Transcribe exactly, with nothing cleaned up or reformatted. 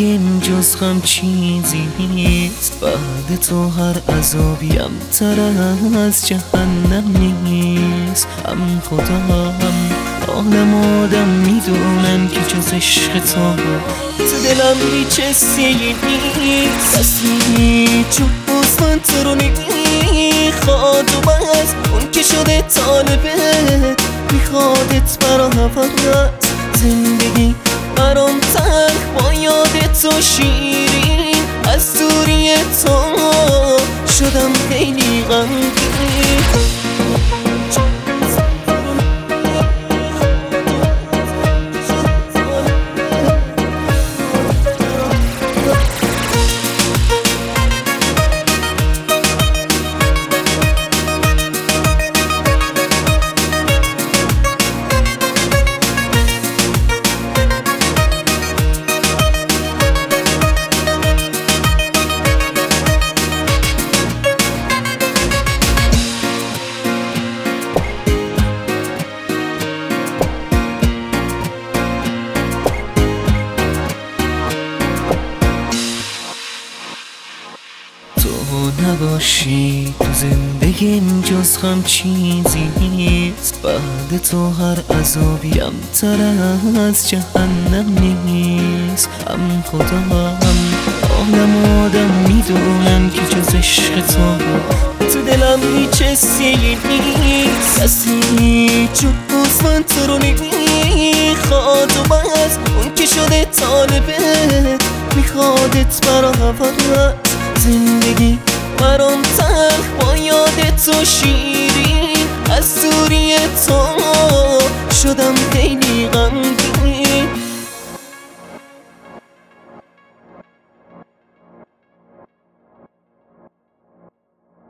زندگیم جز غم چیزی نیست، بعد تو هر عذابیم تر از جهنم نیست. هم خدا هم عالم آدم میدونن که جز عشق تو تو دلم هیچ حسی نیست. کسی جز من تو رو نمیخواد و بس اون که شده طالبت میخوادت برا فقط. زندگی برام تلخ با یاد تو شیرین، از دوری تو شدم خیلی غمگین. تو نباشی تو زندگیم جز غم چیزی نیست، بعد تو هر عذابیم تر از جهنم نیست. هم خدا هم عالم آدم میدونن که جز عشق تو تو دلم هیچ حسی نیست. کسی جز من تو رو نمیخواد و بس اون که شده طالبت میخوادت برا فقط. زندگی برام تلخ با یاد تو شیرین، از دوری تو